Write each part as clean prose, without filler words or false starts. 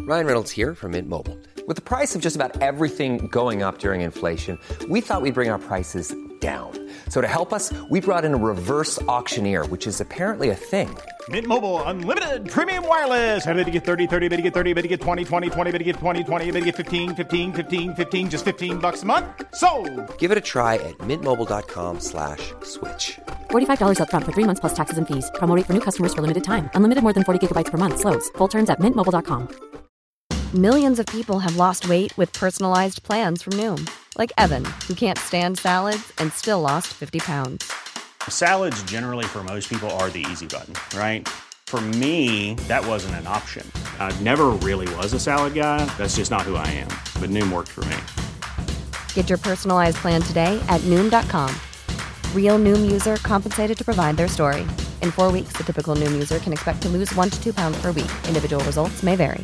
Ryan Reynolds here from Mint Mobile. With the price of just about everything going up during inflation, we thought we'd bring our prices down. So to help us, we brought in a reverse auctioneer, which is apparently a thing. Mint Mobile Unlimited Premium Wireless. How to get 30, 30, bit to get 30, bit to get 20, 20, 20, bit to get 20, 20, bit to get 15, 15, 15, 15, just $15 a month? Sold! Give it a try at mintmobile.com/switch. $45 up front for 3 months plus taxes and fees. Promo rate for new customers for limited time. Unlimited more than 40 gigabytes per month. Slows full terms at mintmobile.com. Millions of people have lost weight with personalized plans from Noom. Like Evan, who can't stand salads and still lost 50 pounds. Salads generally for most people are the easy button, right? For me, that wasn't an option. I never really was a salad guy. That's just not who I am. But Noom worked for me. Get your personalized plan today at Noom.com. Real Noom user compensated to provide their story. In 4 weeks, the typical Noom user can expect to lose 1 to 2 pounds per week. Individual results may vary.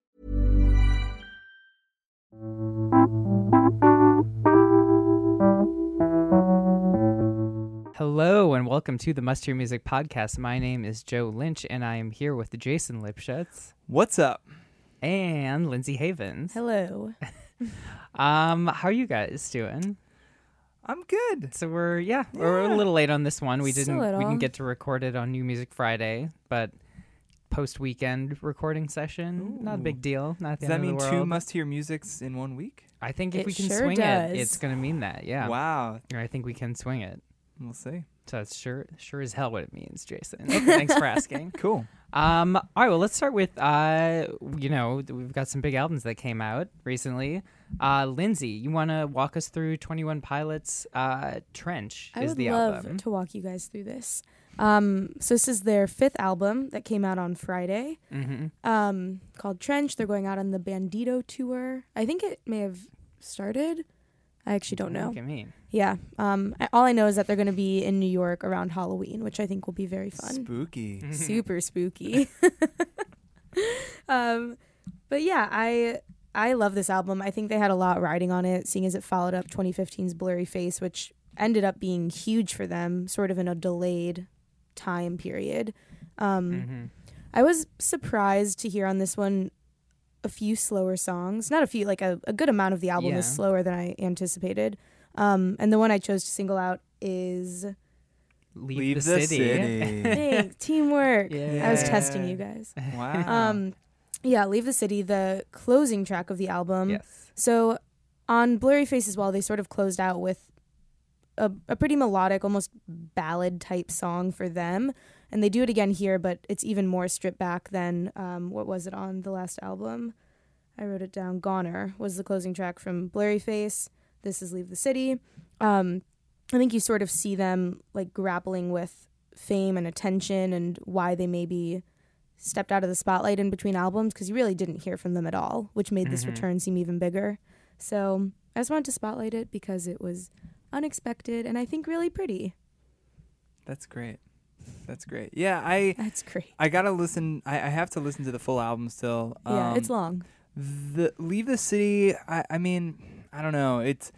Hello and welcome to the Must Hear Music Podcast. My name is Joe Lynch and I am here with Jason Lipschutz. What's up? And Lindsay Havens. Hello. How are you guys doing? I'm good. So we're a little late on this one. We didn't get to record it on New Music Friday, but post-weekend recording session, not a big deal. Not the Does that end of mean the 2 world. must-hear musics in 1 week? I think if It we can sure swing does. it, it's going to mean that, yeah. Wow. I think we can swing it. We'll see. So that's sure as hell what it means, Jason. Thanks for asking. Cool. All right, well, let's start with, we've got some big albums that came out recently. Lindsay, you want to walk us through 21 Pilots' Trench I is would the love album. to walk you guys through this. So this is their 5th album that came out on Friday, called Trench. They're going out on the Bandito tour. I think it may have started. I actually don't know. Look at me. Yeah. All I know is that they're going to be in New York around Halloween, which I think will be very fun. Spooky. Super spooky. But yeah, I love this album. I think they had a lot riding on it, seeing as it followed up 2015's Blurry Face, which ended up being huge for them, sort of in a delayed time period. I was surprised to hear on this one a few slower songs. Not a few, like a good amount of the album is slower than I anticipated. And the one I chose to single out is Leave the City. Thanks, teamwork. Yeah. I was testing you guys. Wow. Yeah, Leave the City, the closing track of the album. Yes. So on Blurry Face as well, they sort of closed out with a pretty melodic, almost ballad type song for them. And they do it again here, but it's even more stripped back than, what was it on the last album? I wrote it down. Goner was the closing track from Blurry Face. This is Leave the City. I think you sort of see them like grappling with fame and attention and why they maybe stepped out of the spotlight in between albums, because you really didn't hear from them at all, which made this return seem even bigger. So I just wanted to spotlight it because it was unexpected and I think really pretty. That's great. That's great. Yeah, That's great. I gotta listen. I have to listen to the full album still. Yeah, it's long. The Leave the City. I mean, I don't know. It's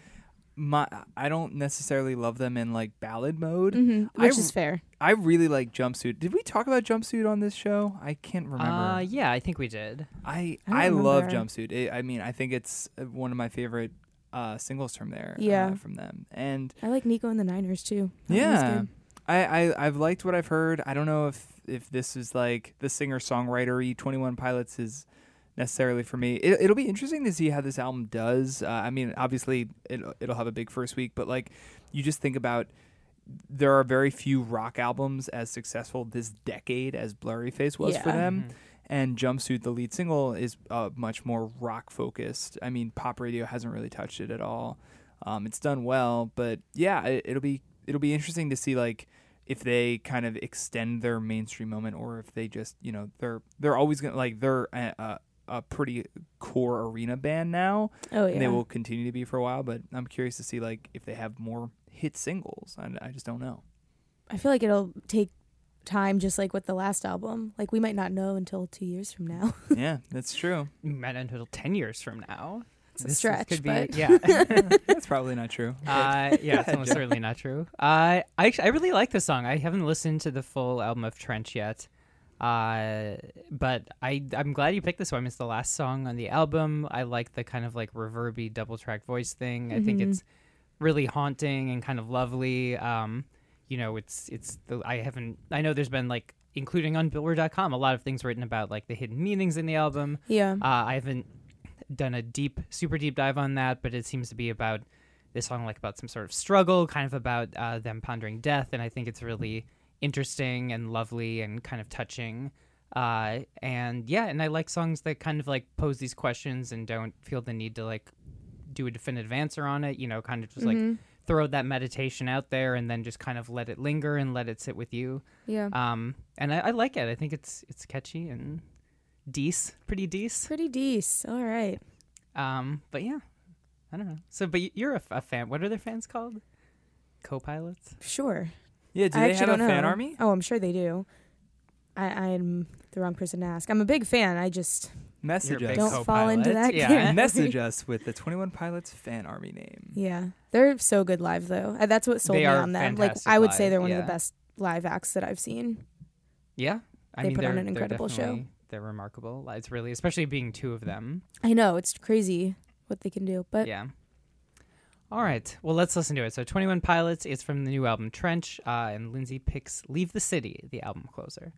I don't necessarily love them in like ballad mode, Which is fair. I really like Jumpsuit. Did we talk about Jumpsuit on this show? I can't remember. Yeah, I think we did. I don't love remember. Jumpsuit. I think it's one of my favorite singles from there. Yeah. From them. And I like Nico and the Niners too. That one was yeah, good. I've liked what I've heard. I don't know if this is like the singer-songwriter-y 21 Pilots is necessarily for me. It'll be interesting to see how this album does. I mean, obviously it'll have a big first week, but like you just think about, there are very few rock albums as successful this decade as Blurry Face was for them. And Jumpsuit, the lead single, is much more rock focused. I mean, pop radio hasn't really touched it at all. It's done well, but yeah, it'll be interesting to see like if they kind of extend their mainstream moment, or if they just, you know, they're always gonna, like, they're a pretty core arena band now. Oh, yeah. And they will continue to be for a while, but I'm curious to see like if they have more hit singles. I just don't know. I feel like it'll take time, just like with the last album. Like we might not know until 2 years from now. Yeah, that's true. We might not until 10 years from now. It's a stretch, could be, but yeah. That's probably not true. Yeah, it's almost certainly not true. I really like this song. I haven't listened to the full album of Trench yet. But I'm glad you picked this one. It's the last song on the album. I like the kind of like reverby double track voice thing. I think it's really haunting and kind of lovely. You know, I know there's been like, including on Billboard.com, a lot of things written about like the hidden meanings in the album. Yeah. I haven't done a super deep dive on that, but it seems to be about this song, like about some sort of struggle, kind of about them pondering death. And I think it's really interesting and lovely and kind of touching. And I like songs that kind of like pose these questions and don't feel the need to like do a definitive answer on it, you know, kind of just like throw that meditation out there and then just kind of let it linger and let it sit with you. Yeah. And I like it. I think it's catchy and pretty decent. Pretty decent. All right. But yeah, I don't know. So, but you're a fan. What are their fans called? Co-pilots? Sure. Yeah, do I they actually have a don't fan know. army? Oh, I'm sure they do. I'm the wrong person to ask. I'm a big fan. I just Message You're a us. big don't fall into co-pilot. that Yeah. category. Message us with the 21 Pilots fan army name. Yeah, they're so good live though. That's what sold They me are on them. Like fantastic I would say live, they're one of yeah. the best live acts that I've seen. Yeah. I They mean, put on they're an incredible show. definitely- They're remarkable. It's really, especially being two of them. I know it's crazy what they can do, but Yeah. All right. Well, let's listen to it. So 21 Pilots is from the new album Trench, and Lindsay picks Leave the City, the album closer.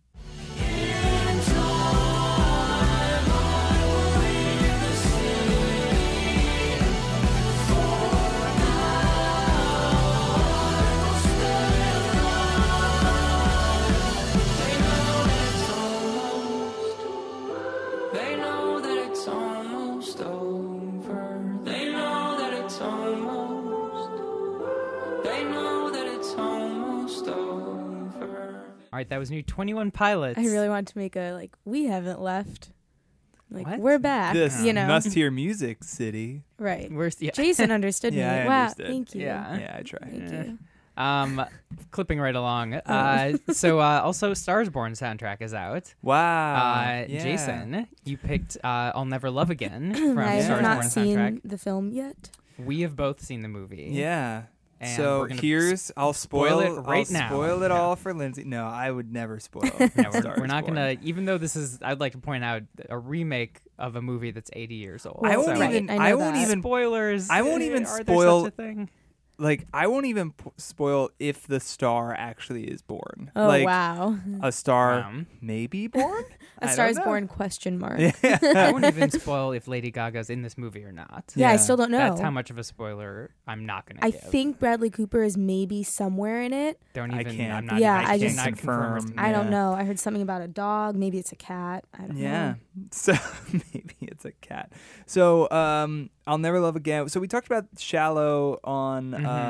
They know that it's almost over. They know that it's almost. They know that it's almost over. All right, that was new 21 Pilots. I really want to make a like we haven't left. Like What? we're back. This you know, must-hear music city. right? Yeah. Jason understood me. Yeah, I Wow, understood. thank you. Yeah. Yeah, I try. Thank you. Clipping right along. Oh. So also Stars Born soundtrack is out. Wow. Yeah. Jason, you picked I'll Never Love Again from I Stars have not Born seen soundtrack. the film yet. We have both seen the movie. Yeah. And So we're gonna I'll spoil it right I'll now. spoil it Yeah. all for Lindsay. No, I would never spoil. No, Stars we're not Born. gonna. Even though this is, I'd like to point out a remake of a movie that's 80 years old. I won't Right, even. I know I won't that. even. Spoilers. I won't even Are spoil- There such a thing? Like I won't even spoil if the star actually is born. Oh like, wow, A star Wow. may be born. A I Star don't is know. Born question mark. I won't even spoil if Lady Gaga's in this movie or not. Yeah, I Yeah. still don't know. That's how much of a spoiler I'm not gonna I give. think Bradley Cooper is maybe somewhere in it. Don't I even. can't. I'm not. Yeah, I I cannot just- confirm. or confirm. I don't Yeah. know. I heard something about a dog. Maybe it's a cat. I don't Yeah. know. So maybe it's a cat. So I'll Never Love Again. So we talked about Shallow on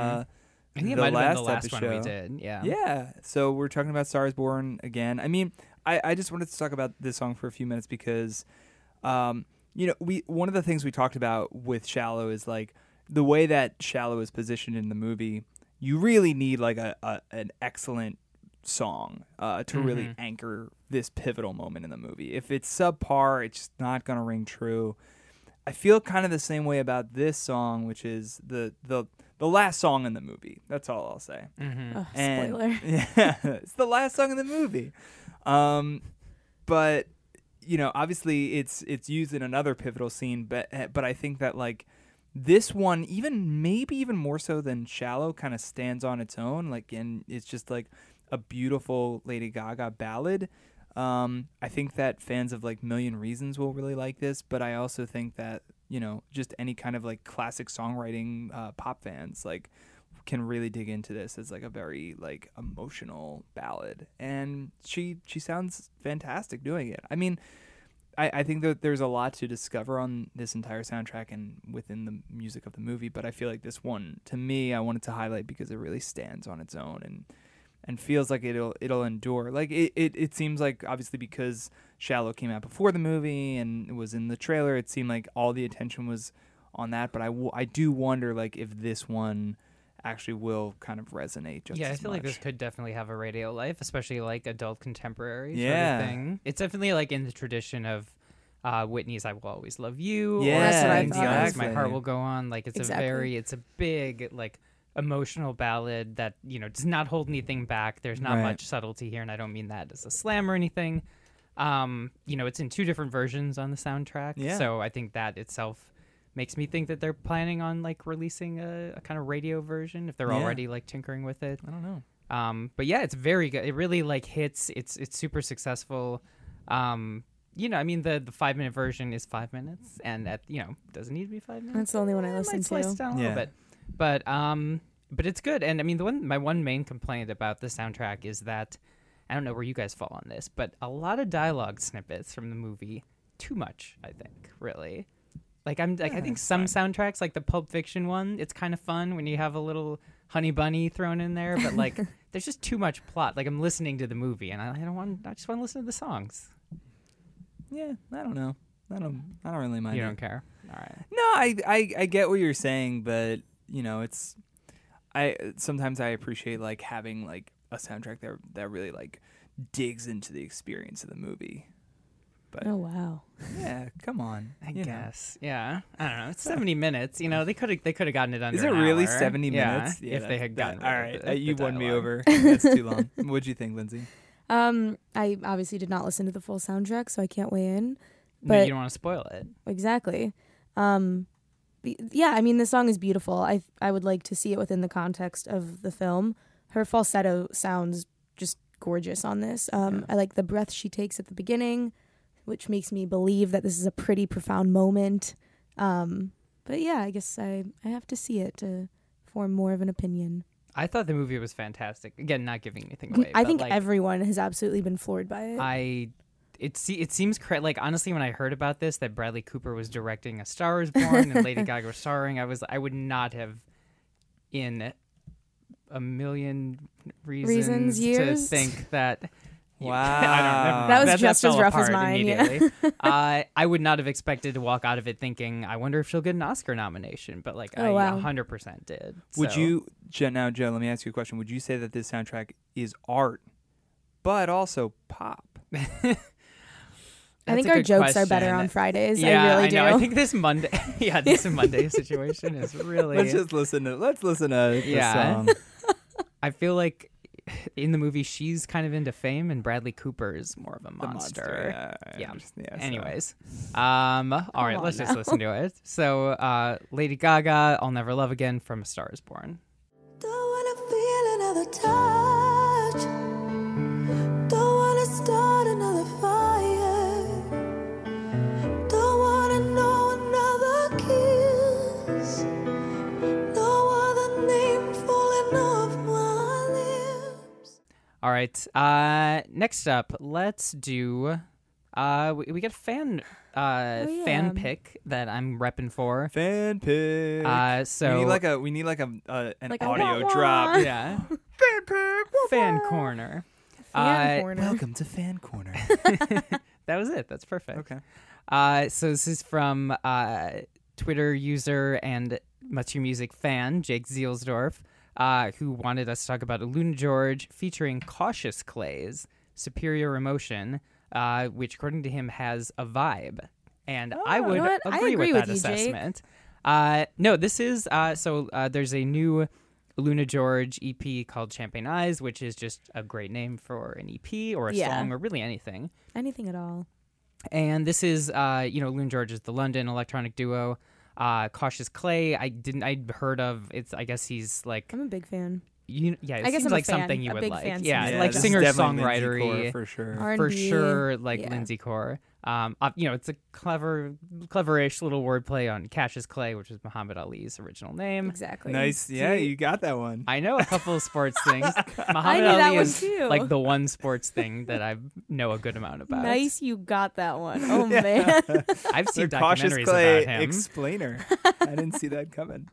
I think it the might have been last the last episode. one we did. Yeah. Yeah. So we're talking about Stars Born again. I mean, I just wanted to talk about this song for a few minutes because, you know, one of the things we talked about with Shallow is like the way that Shallow is positioned in the movie. You really need like an excellent song to really anchor this pivotal moment in the movie. If it's subpar, it's just not gonna ring true. I feel kind of the same way about this song, which is the last song in the movie. That's all I'll say. Oh, And- spoiler. Yeah, it's the last song in the movie. But you know, obviously it's used in another pivotal scene. But I think that like this one, maybe even more so than Shallow, kind of stands on its own. Like, and it's just like a beautiful Lady Gaga ballad. I think that fans of like Million Reasons will really like this, but I also think that, you know, just any kind of like classic songwriting pop fans like can really dig into this as like a very like emotional ballad, and she sounds fantastic doing it. I mean, I think that there's a lot to discover on this entire soundtrack and within the music of the movie, but I feel like this one, to me, I wanted to highlight because it really stands on its own and feels like it'll endure. Like it seems like, obviously because Shallow came out before the movie and it was in the trailer, it seemed like all the attention was on that, but I do wonder like if this one actually will kind of resonate just Yeah, I as feel like much. this could definitely have a radio life, especially like adult contemporary Yeah. sort of thing. It's definitely like in the tradition of Whitney's "I Will Always Love You" Yeah, or That's what I Celine thought. Dion's "My exactly. Heart Will Go On." Like it's Exactly. it's a big like emotional ballad that, does not hold anything back. There's not Right. much subtlety here, and I don't mean that as a slam or anything. It's in 2 different versions on the soundtrack. Yeah. So I think that itself makes me think that they're planning on like releasing a kind of radio version if they're Yeah. already like tinkering with it. I don't know. But yeah, it's very good. It really like hits. It's super successful. The 5-minute version is 5 minutes, and doesn't need to be 5 minutes. That's the only one I Might listen slice to. it down a Yeah. little bit, but it's good. And I mean, my one main complaint about the soundtrack is that I don't know where you guys fall on this, but a lot of dialogue snippets from the movie, too much. I think really. Like I think some soundtracks, like the Pulp Fiction one, it's kind of fun when you have a little Honey Bunny thrown in there, but like there's just too much plot. Like I'm listening to the movie and I just want to listen to the songs. Yeah, I don't know. I don't really mind. You it. don't care. All right. No, I get what you're saying, but it's sometimes I appreciate like having like a soundtrack that really like digs into the experience of the movie. But Oh wow. yeah, come on. I guess. Yeah. I don't know. It's 70 minutes. They could have gotten it under Is it an really hour. 70 Yeah, minutes? Yeah, if they had gotten all rid of right, the you won me dialogue. over. That's too long. What'd you think, Lindsay? I obviously did not listen to the full soundtrack, so I can't weigh in. No, But you don't want to spoil it. exactly. Yeah, I mean the song is beautiful. I would like to see it within the context of the film. Her falsetto sounds just gorgeous on this. I like the breath she takes at the beginning, which makes me believe that this is a pretty profound moment. But yeah, I guess I have to see it to form more of an opinion. I thought the movie was fantastic. Again, not giving anything away. I but, think like, everyone has absolutely been floored by it. It seems like honestly when I heard about this that Bradley Cooper was directing A Star Is Born and Lady Gaga was starring, I would not have in a million reasons to years? think that. Wow. I don't know. That was just as fell rough as apart mine, yeah. immediately. I would not have expected to walk out of it thinking, I wonder if she'll get an Oscar nomination, but like I wow. 100% did. Would So- you now, Joe? Let me ask you a question. Would you say that this soundtrack is art, but also pop? I think That's a our good jokes are better question. on Fridays. Yeah, I really do. know. I think this Monday, this Monday situation is really. Let's listen to the Yeah. song. I feel like in the movie she's kind of into fame, and Bradley Cooper is more of a The monster. Yeah. I Yeah. understand. Yeah, so- Anyways, all right, on let's just now. listen to it. So, Lady Gaga, "I'll Never Love Again" from A Star Is Born. Don't wanna feel another touch. Don't wanna start another fire. Don't wanna know another kiss. No other name falling off my lips. All right. Next up, let's do. We get a fan fan pick that I'm repping for. Fan pick. So we need like an Like a audio wah-wah. drop. yeah, Fan pick. fan corner. Fan corner. Welcome to Fan Corner. That was it. That's perfect. Okay. So this is from Twitter user and Much Your Music fan Jake Zielsdorf, who wanted us to talk about Luna George featuring Cautious Clay's "Superior Emotion," which, according to him, has a vibe. And I would You know what? I agree agree with that with you, Jake. assessment. No, this is there's a new Luna George EP called Champagne Eyes, which is just a great name for an EP or a Yeah. song or really anything. Anything at all. And this is, Luna George is the London electronic duo. Cautious Clay, I'd heard of. It's, I guess he's like, I'm a big fan. it I guess seems I'm a like fan, something you a would big like. fan Yeah, sometimes. like this is singer definitely Lindsay songwritery Core for sure. R&B. for sure, like yeah. Lindsay Core. It's a cleverish little wordplay on Cassius Clay, which is Muhammad Ali's original name. Exactly. Nice. Yeah, you got that one. I know a couple of sports things. I Muhammad knew that Ali one is too. like the one sports thing that I know a good amount about. Nice, you got that one. Oh man. I've seen The Cautious documentaries Clay about him. explainer. I didn't see that coming.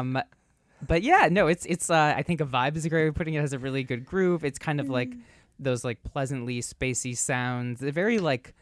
But yeah, no, it's I think a vibe is a great way of putting it. It has a really good groove. It's kind of like those like pleasantly spacey sounds. They're very like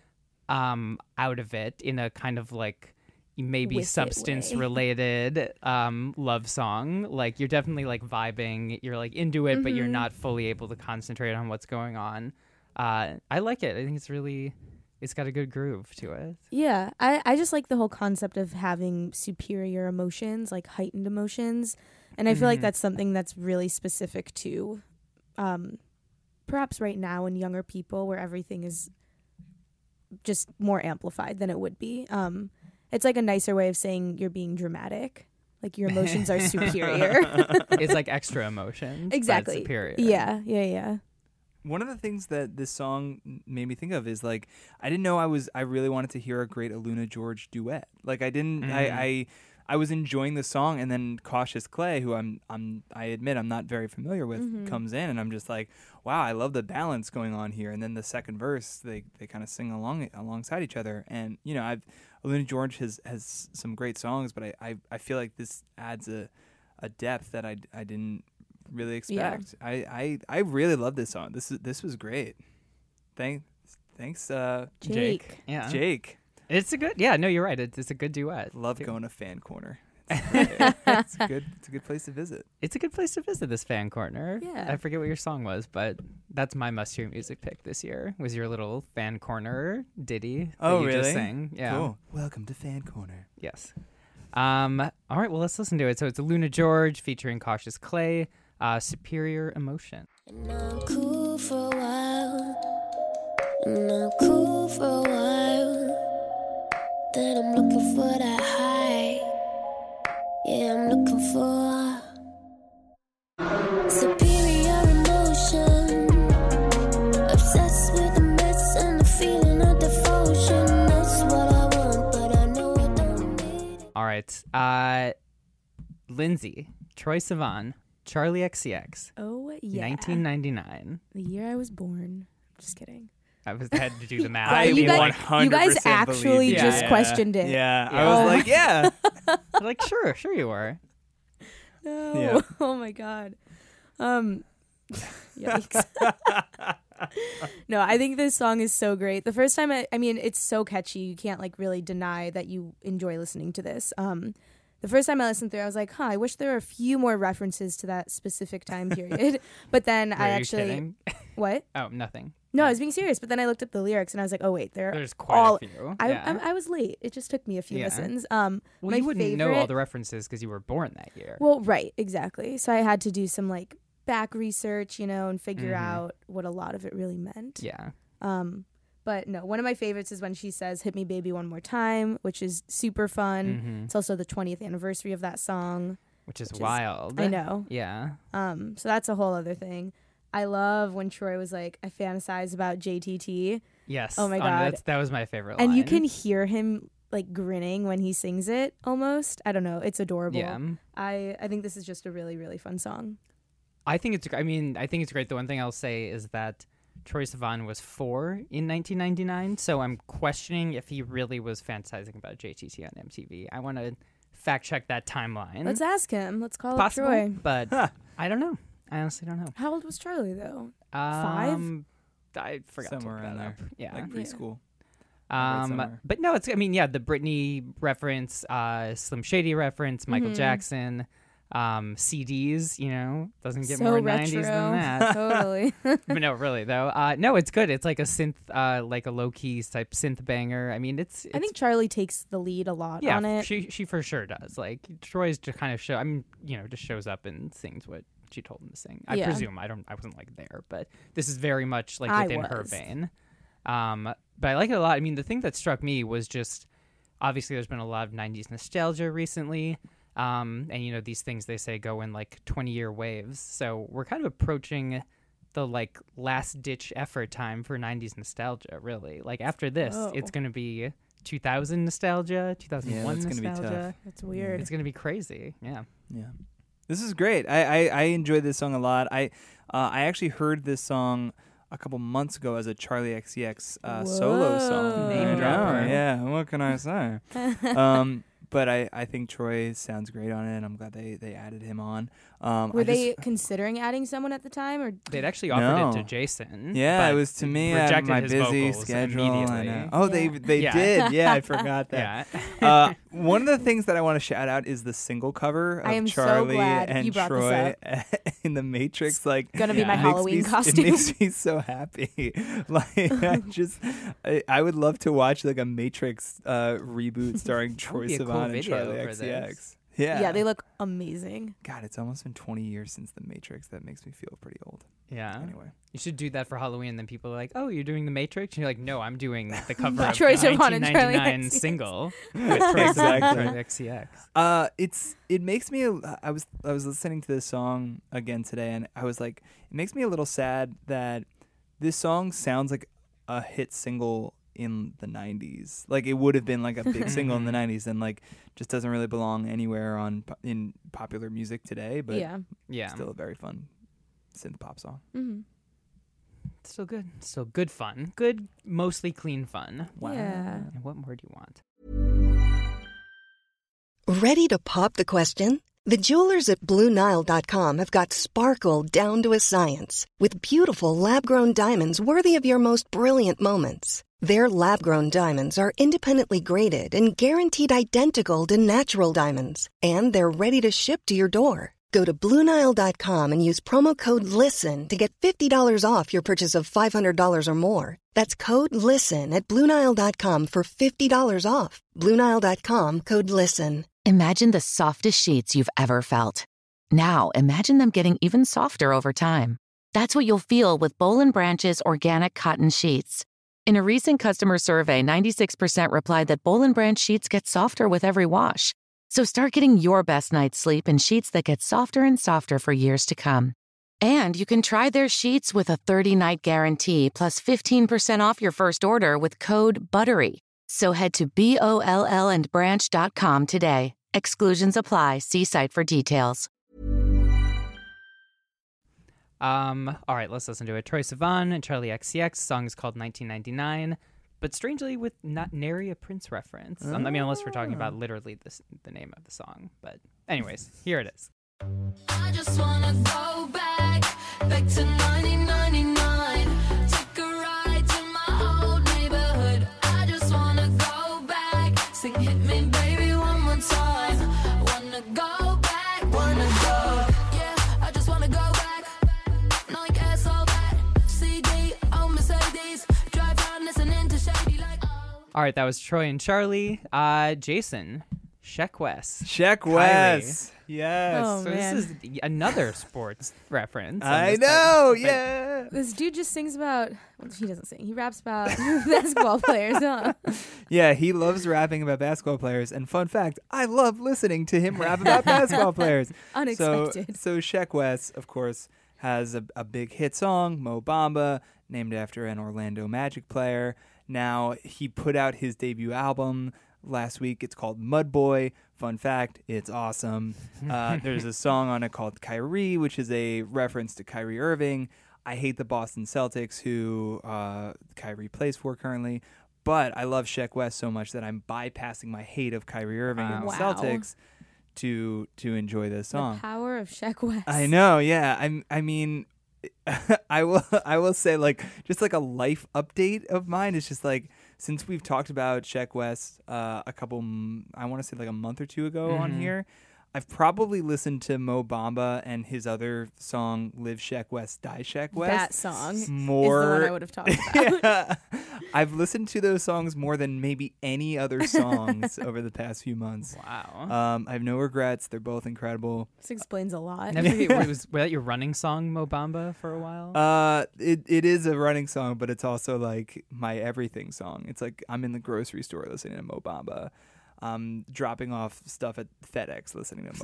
out of it in a kind of like maybe With it substance way. related love song. Like you're definitely like vibing. You're like into it, but you're not fully able to concentrate on what's going on. I like it. I think it's got a good groove to it. Yeah, I just like the whole concept of having superior emotions, like heightened emotions. And I feel like that's something that's really specific to perhaps right now in younger people where everything is just more amplified than it would be. It's like a nicer way of saying you're being dramatic. Like your emotions are superior. It's like extra emotions. Exactly. But superior. Yeah. One of the things that this song made me think of is like I didn't know I really wanted to hear a great Aluna George duet. Like I didn't I was enjoying the song, and then Cautious Clay, who I admit I'm not very familiar with, comes in, and I'm just like, wow, I love the balance going on here. And then the second verse, they kind of sing alongside each other. And you know, Aluna George has some great songs, but I feel like this adds a depth that I didn't really expect. I really love this song. This was great. Thanks, Jake. Yeah. Jake. It's a good. Yeah, no, you're right. It's a good duet. Love going to Fan Corner. It's a good place to visit. It's a good place to visit, this Fan Corner. Yeah. I forget what your song was, but that's my must-hear music pick this year. Was your little Fan Corner ditty that you just sang? Yeah. Cool. Welcome to Fan Corner. Yes. All right. Well, let's listen to it. So it's Aluna George featuring Cautious Clay. Superior Emotion. And I'm cool for a while. And I'm cool for a while. Then I'm looking for that high. Yeah, I'm looking for superior emotion. Obsessed with the mess and the feeling of devotion. That's what I want, but I know I don't need it. All right. Lindsay, Troye Sivan, Charlie XCX. Oh, yeah. 1999. The year I was born. Just kidding. I had to do the math. I you guys 100% actually believe you. just Yeah. questioned it. Yeah, Yeah. I was like, yeah. Like, sure you were. No. Yeah. Oh my god. Yikes. No, I think this song is so great. The first time I mean, it's so catchy. You can't like really deny that you enjoy listening to this. The first time I listened through, I was like, I wish there were a few more references to that specific time period. But then I Were you actually kidding? What? Oh, nothing. No, I was being serious. But then I looked up the lyrics and I was like, oh wait, There's quite all a few. I, Yeah. I was late. It just took me a few Yeah. listens. Well, my you wouldn't know all favorite- the references because you were born that year. Well, right, exactly. So I had to do some like back research, and figure out what a lot of it really meant. Yeah. But no, one of my favorites is when she says "Hit me, baby, one more time," which is super fun. It's also the 20th anniversary of that song. Which is wild. I know. Yeah. So that's a whole other thing. I love when Troy was like, "I fantasize about JTT," Yes. Oh my God. That was my favorite and line. you can hear him like grinning when he sings it. Almost, I don't know. It's adorable. Yeah. I think this is just a really, really fun song. I think it's great. The one thing I'll say is that Troye Sivan was 4 in 1999, so I'm questioning if he really was fantasizing about JTT on MTV. I want to fact check that timeline. Let's ask him. Let's call Possible, up Troy. but I don't know. I honestly don't know. How old was Charlie though? 5? I forgot Somewhere to look around that there. up. Yeah. Like preschool. Right somewhere. But no, the Britney reference, Slim Shady reference, Michael Jackson, CDs, doesn't get So more retro. 90s than that. Totally. But no, really though. No, it's good. It's like a synth, like a low key type synth banger. I mean, it's I think Charlie takes the lead a lot yeah, on it. she for sure does. Like Troy's just kind of just shows up and sings what she told him to sing. I Yeah. presume. I wasn't like there, but this is very much like I within her was. vein. But I like it a lot. I mean, the thing that struck me was just obviously there's been a lot of 90s nostalgia recently. And these things they say go in like 20-year waves. So we're kind of approaching the like last ditch effort time for 90s nostalgia, really. Like after this, it's going to be 2000 nostalgia, 2001 that's gonna be nostalgia. tough. That's weird. It's going to be crazy. Yeah. Yeah. This is great. I enjoyed this song a lot. I actually heard this song a couple months ago as a Charlie XCX solo song. Name I know, dropper. Yeah, what can I say? But I think Troy sounds great on it, and I'm glad they added him on. Were they considering adding someone at the time, or They'd actually offered it No. to Jason. Yeah, but it was to me. I had rejected my his busy vocals schedule. I immediately. know. Oh, Yeah. they Yeah. did. Yeah, I forgot that. Yeah. One of the things that I want to shout out is the single cover of I am so Charlie glad and you brought this Troy in the Matrix. Like, gonna be Yeah. my Makes Halloween It costume? makes me so happy. Like, I would love to watch like a Matrix reboot starring Troy be a cool Sivan and video Charlie for XCX. this. Yeah, they look amazing. God, it's almost been 20 years since The Matrix. That makes me feel pretty old. Yeah. Anyway. You should do that for Halloween. Then people are like, "Oh, you're doing The Matrix?" And you're like, "No, I'm doing the cover of Troye the Sivan and Charli 1999 XCX. single with Troye Sivan and XCX." It makes me. I was listening to this song again today, and I was like, it makes me a little sad that this song sounds like a hit single in the 90s. Like it would have been like a big single in the 90s, and like just doesn't really belong anywhere in popular music today. But yeah, still a very fun synth pop song. Mm-hmm. Still good. Still good fun. Good, mostly clean fun. Wow. Yeah. And what more do you want? Ready to pop the question? The jewelers at BlueNile.com have got sparkle down to a science with beautiful lab-grown diamonds worthy of your most brilliant moments. Their lab-grown diamonds are independently graded and guaranteed identical to natural diamonds, and they're ready to ship to your door. Go to BlueNile.com and use promo code LISTEN to get $50 off your purchase of $500 or more. That's code LISTEN at BlueNile.com for $50 off. BlueNile.com, code LISTEN. Imagine the softest sheets you've ever felt. Now, imagine them getting even softer over time. That's what you'll feel with Boll & Branch's organic cotton sheets. In a recent customer survey, 96% replied that Boll & Branch sheets get softer with every wash. So start getting your best night's sleep in sheets that get softer and softer for years to come. And you can try their sheets with a 30-night guarantee plus 15% off your first order with code BUTTERY. So head to BOLLandbranch.com today. Exclusions apply. See site for details. All right, let's listen to it. Troye Sivan and Charli XCX. The song is called 1999. But strangely, with not nary a Prince reference. I mean, unless we're talking about literally the name of the song. But anyways, here it is. I just wanna go back to 1999. Take a ride to my old neighborhood. I just wanna go back. Sing hit me, baby, one more time. Wanna go back, wanna go. Yeah, I just wanna go back. Like ass all that. CD, oh Mercedes. Drive around listening to Shady like oh. All right, that was Troy and Charlie. Jason, Sheck Wes. Sheck Wes. Yes. Oh, So man. this is another sports reference. on I this know, type- yeah. This dude just sings about. Well, he doesn't sing. He raps about basketball players, huh? Yeah, he loves rapping about basketball players. And fun fact, I love listening to him rap about basketball players. Unexpected. So Sheck Wes, of course, has a big hit song, Mo Bamba, named after an Orlando Magic player. Now, he put out his debut album last week. It's called Mud Boy. Fun fact, it's awesome. There's a song on it called Kyrie, which is a reference to Kyrie Irving. I hate the Boston Celtics, who Kyrie plays for currently, but I love Sheck Wes so much that I'm bypassing my hate of Kyrie Irving and the Wow. Celtics to enjoy this song. The power of Sheck Wes. I know, yeah. I mean, I will say, like, just like a life update of mine is just like, since we've talked about Sheck Wes a couple, I want to say like a month or two ago on here, I've probably listened to Mo Bamba and his other song, Live Sheck West, Die Sheck West. That song is the more, one I would have talked about. Yeah. I've listened to those songs more than maybe any other songs over the past few months. Wow. I have no regrets. They're both incredible. This explains a lot. Never forget, was that your running song, Mo Bamba, for a while? It is a running song, but it's also like my everything song. It's like I'm in the grocery store listening to Mo Bamba. Dropping off stuff at FedEx listening to Mo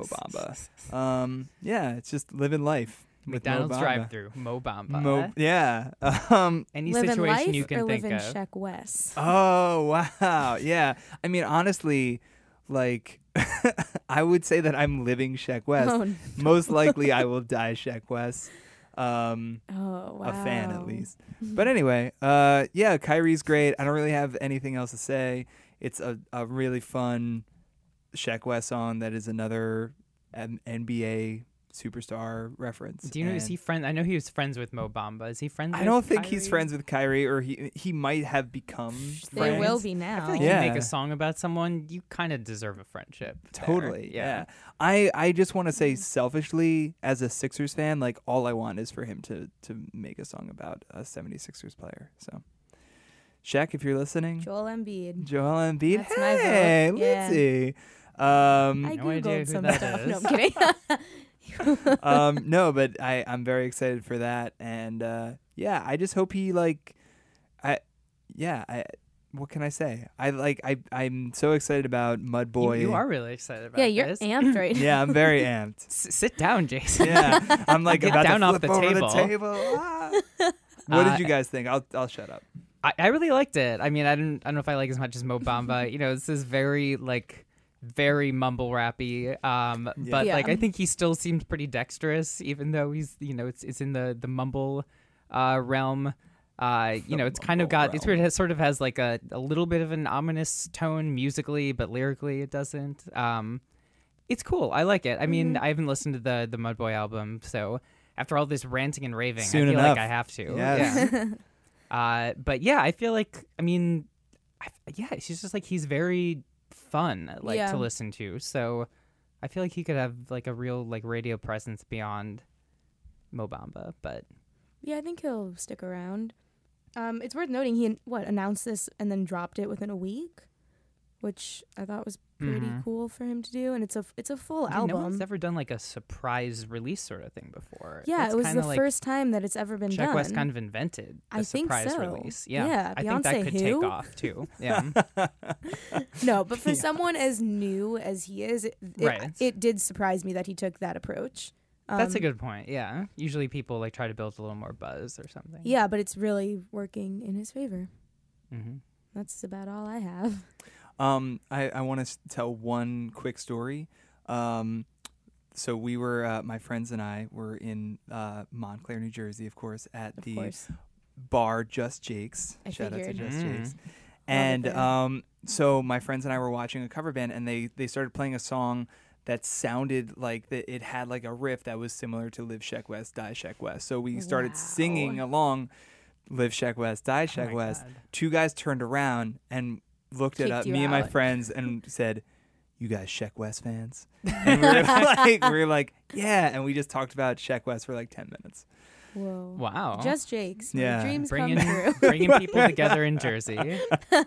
Bamba. Yeah, it's just living life. with Mo McDonald's Bamba. drive-through, Mo Bamba. Yeah. Any live in situation life you can or think live in of. Sheck Wes. Oh, wow. Yeah. I mean, honestly, like, I would say that I'm living Sheck West. Oh, no. Most likely I will die Sheck West. Oh, wow. A fan, at least. But anyway, yeah, Kyrie's great. I don't really have anything else to say. It's a really fun Sheck West song that is another NBA superstar reference. Do you know, is he friend? I know he was friends with Mo Bamba. Is he friends with I don't think Kyrie? he's friends with Kyrie, or he might have become They friends. will be I now. feel like Yeah. you make a song about someone, you kind of deserve a friendship. there. Totally, yeah. I just want to say selfishly, as a Sixers fan, like, all I want is for him to make a song about a 76ers player. So, Shaq, if you're listening. Joel Embiid. Joel Embiid. That's my vote. Hey, Yeah. Lindsay. I No idea googled who some that stuff. No, is. I'm kidding. No, but I'm very excited for that, and I just hope he what can I say? I'm so excited about Mud Boy. You are really excited about Yeah, you're this. amped right now. Yeah, I'm very amped. Sit down, Jason. Yeah, I'm like Get about down to off flip the over table. the table. Ah. What did you guys think? I'll shut up. I really liked it. I mean, I don't know if I like it as much as Mo Bamba. This is very mumble rappy. But Yeah. I think he still seems pretty dexterous, even though he's it's in the mumble realm. It's kind of got it's weird. It sort of has like a little bit of an ominous tone musically, but lyrically it doesn't. It's cool. I like it. I mean, I haven't listened to the Mud Boy album, so after all this ranting and raving, Soon I feel enough. like I have to. Yes. Yeah. But yeah, I feel like she's just he's very fun Yeah. to listen to. So I feel like he could have a real radio presence beyond Mo Bamba. But Yeah, I think he'll stick around. It's worth noting he announced this and then dropped it within a week, which I thought was pretty cool for him to do. And it's a full album. No one's ever done a surprise release sort of thing before. Yeah, It's it was kinda the first time that it's ever been Check done. West kind of invented the I think surprise so. release. Yeah, Yeah, I think that Beyonce could who? take off too. Yeah. No, but for someone as new as he is, Right. it did surprise me that he took that approach. That's a good point. Yeah. Usually people try to build a little more buzz or something. Yeah, but it's really working in his favor. Mm-hmm. That's about all I have. I want to tell one quick story. So we were, my friends and I were in Montclair, New Jersey, of course, at Of the course. bar Just Jake's. I Shout out to figured. Just Jake's. it And there. so my friends and I were watching a cover band, and they started playing a song that sounded like that it had a riff that was similar to Live Sheck West, Die Sheck West. So we started singing along Live Sheck West, Die Sheck West. God. Two guys turned around and looked at Kicked you me and my out. friends and said, "You guys Sheck West fans?" And we were like, "Yeah." And we just talked about Sheck West for 10 minutes. Whoa. Wow. Just Jake's. My Yeah. dreams bringing come true. bringing people together in Jersey.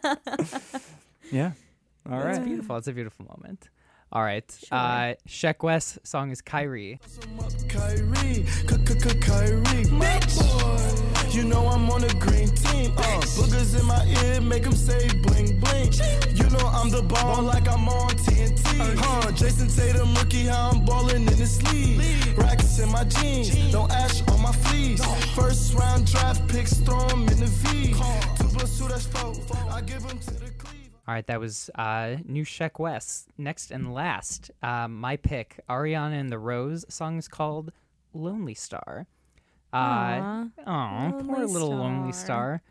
Yeah. All It's right. beautiful. It's a beautiful moment. All right. Sure. Sheck West's song is Kyrie. Kyrie, Kyrie, my boy. You know I'm on a green team. Boogers in my ear, make them say bling bling. You know I'm the ball like I'm on TNT. Jason Tatum, rookie, how I'm balling in this league. Racks in my jeans, no ash on my fleece. First round draft picks, throw 'em in the V. 2+2, that's 4. I give 'em to the Cleveland. All right, that was new Sheck West. Next and last, my pick, Ariana and the Rose. Song is called Lonely Star. Aw, Poor Lonely little Lonely Star.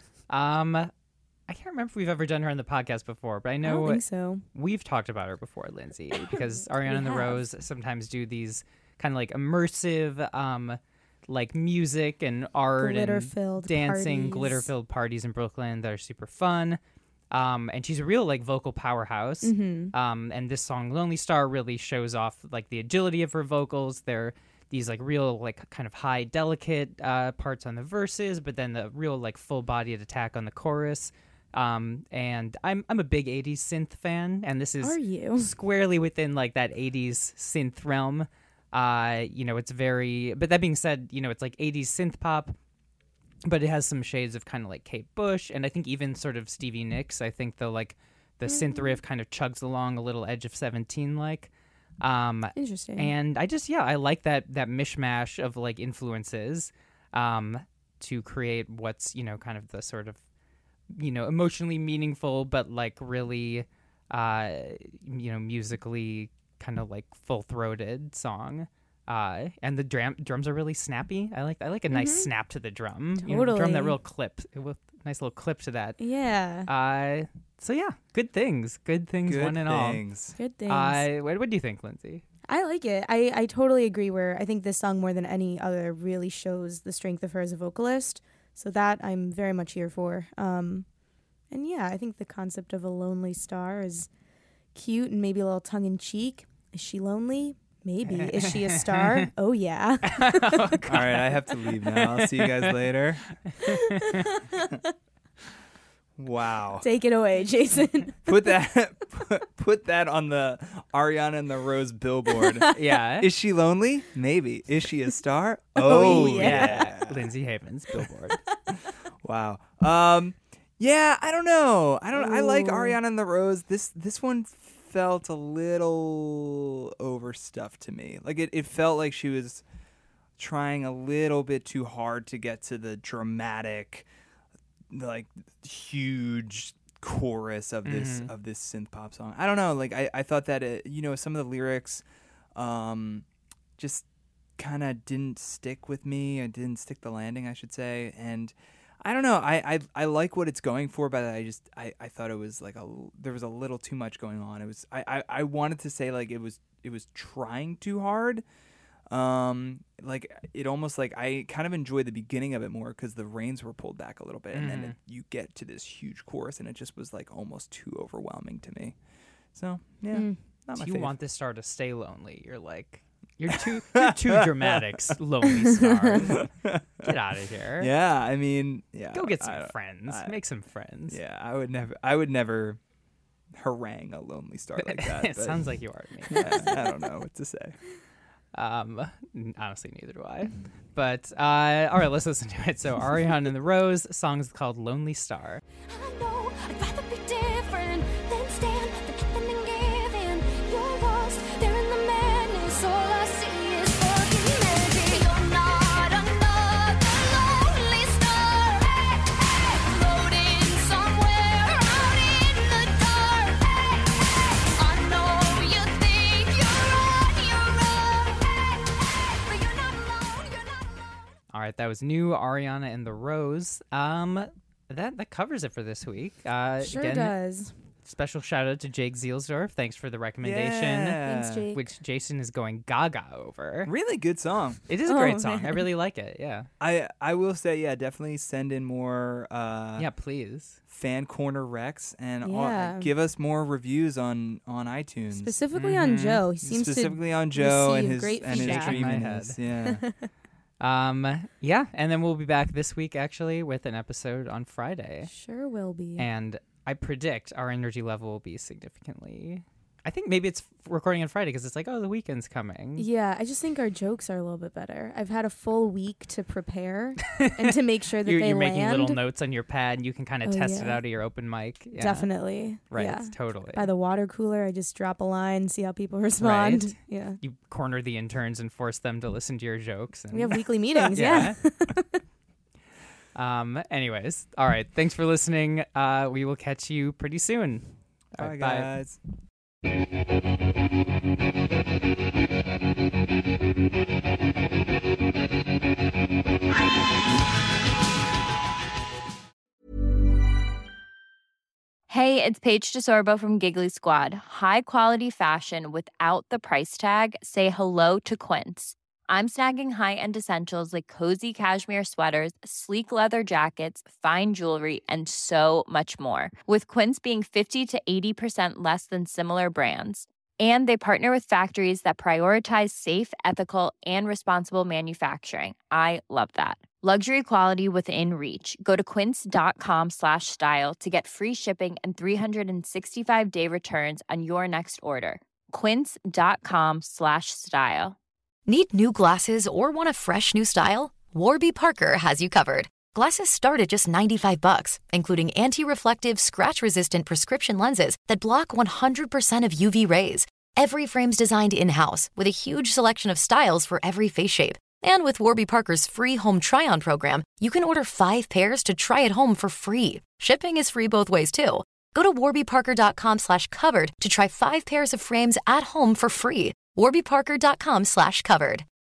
I can't remember if we've ever done her on the podcast before, but I I know don't think so. we've talked about her before, Lindsay, because Ariana and the have. Rose sometimes do these kind of immersive music and art and Glitter-filled dancing, parties. glitter-filled parties in Brooklyn that are super fun. And she's a real vocal powerhouse. Mm-hmm. And this song Lonely Star really shows off the agility of her vocals. They're these real kind of high delicate parts on the verses, but then the real full-bodied attack on the chorus. And I'm a big 80s synth fan, and this is Are you? squarely within that 80s synth realm. It's very, but that being said, it's 80s synth pop, but it has some shades of kind of Kate Bush, and I think even sort of Stevie Nicks. I think the synth riff kind of chugs along a little Edge of 17 Interesting. and I like that mishmash of influences to create what's kind of the sort of emotionally meaningful but really musically kind of full-throated song. And the drums are really snappy. I like a nice snap to the drum. Drum that Totally. real clip. With nice little clip to that. Yeah. So yeah, good things. Good things Good one and all. things. Good things. What do you think, Lindsay? I like it. I totally agree where I think this song more than any other really shows the strength of her as a vocalist. So that I'm very much here for. And yeah, I think the concept of a lonely star is cute and maybe a little tongue-in-cheek. Is she lonely? Maybe. Is she a star? Oh, yeah. All right, I have to leave now. I'll see you guys later. Wow. Take it away, Jason. Put that on the Ariana and the Rose billboard. Yeah. Is she lonely? Maybe. Is she a star? Oh, Yeah. Lindsay Havens, Billboard. Wow. Yeah, I don't know. I like Ariana and the Rose. This one felt a little overstuffed to me. Like it felt like she was trying a little bit too hard to get to the dramatic, like huge chorus of this synth pop song. I don't know. Like I thought that some of the lyrics just kind of didn't stick with me. I didn't stick the landing, I should say. And I don't know. I like what it's going for, but I thought it was like there was a little too much going on. It was I wanted to say like it was trying too hard. Like it almost like I kind of enjoyed the beginning of it more because the reins were pulled back a little bit, and then you get to this huge chorus, and it just was like almost too overwhelming to me. So yeah, not my Do you fave. want this star to stay lonely? You're too dramatic, lonely star. Get out of here. Yeah, I mean, yeah. Go get some friends. Make some friends. Yeah, I would never harangue a lonely star like that. It but, sounds like you are to me. Yeah, I don't know what to say. Honestly, neither do I. But all right, let's listen to it. So Ariana and the Rose, song's called "Lonely Star." I know I'd rather be different than stand the giving and giving. You're lost there in the madness. All I see is fucking magic. You're not another lonely star, floating somewhere out in the dark. I know you think you're on your own, but you're not alone. You're not alone. All right, that was new Ariana and the Rose. That covers it for this week. Sure Again, does. special shout out to Jake Zielsdorf. Thanks for the recommendation. Yeah. Thanks, Jake. Which Jason is going gaga over. Really good song. It is a great Oh, song. I man. really like it. Yeah. I will say, yeah, definitely send in more Yeah, please. fan corner recs and Yeah. give us more reviews on iTunes. Specifically on Joe. He seems Specifically to on Joe and receive his great and his feedback. Shaking my dreaminess. head. Yeah. Yeah, and then we'll be back this week actually with an episode on Friday. Sure will be. And I predict our energy level will be significantly. I think maybe it's recording on Friday because it's like, oh, the weekend's coming. Yeah, I just think our jokes are a little bit better. I've had a full week to prepare and to make sure that You're they making land. little notes on your pad, and you can kind of Oh, test it yeah. out at your open mic. Yeah. Definitely. Right, Yeah. totally. By the water cooler, I just drop a line, see how people respond. Right. Yeah. You corner the interns and force them to listen to your jokes. And We have weekly meetings. Yeah. Anyways, all right. Thanks for listening. We will catch you pretty soon. All Bye, right, guys. Hey, it's Paige DeSorbo from Giggly Squad. High quality fashion without the price tag. Say hello to Quince. I'm snagging high-end essentials like cozy cashmere sweaters, sleek leather jackets, fine jewelry, and so much more. With Quince being 50 to 80% less than similar brands. And they partner with factories that prioritize safe, ethical, and responsible manufacturing. I love that. Luxury quality within reach. Go to quince.com/style to get free shipping and 365-day returns on your next order. Quince.com/style. Need new glasses or want a fresh new style? Warby Parker has you covered. Glasses start at just $95, including anti-reflective, scratch-resistant prescription lenses that block 100% of UV rays. Every frame's designed in-house with a huge selection of styles for every face shape. And with Warby Parker's free home try-on program, you can order 5 pairs to try at home for free. Shipping is free both ways, too. Go to warbyparker.com/covered to try 5 pairs of frames at home for free. warbyparker.com/covered.